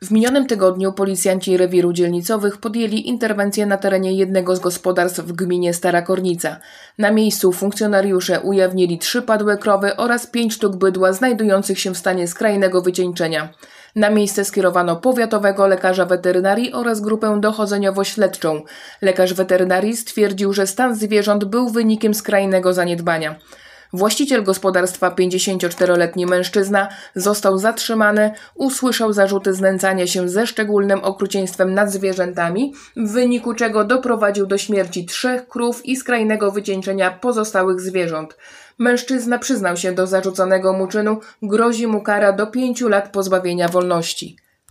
W minionym tygodniu policjanci rewiru dzielnicowych podjęli interwencję na terenie jednego z gospodarstw w gminie Stara Kornica. Na miejscu funkcjonariusze ujawnili 3 padłe krowy oraz 5 sztuk bydła znajdujących się w stanie skrajnego wycieńczenia. Na miejsce skierowano powiatowego lekarza weterynarii oraz grupę dochodzeniowo-śledczą. Lekarz weterynarii stwierdził, że stan zwierząt był wynikiem skrajnego zaniedbania. Właściciel gospodarstwa, 54-letni mężczyzna, został zatrzymany, usłyszał zarzuty znęcania się ze szczególnym okrucieństwem nad zwierzętami, w wyniku czego doprowadził do śmierci 3 krów i skrajnego wycieńczenia pozostałych zwierząt. Mężczyzna przyznał się do zarzuconego mu czynu, grozi mu kara do 5 lat pozbawienia wolności.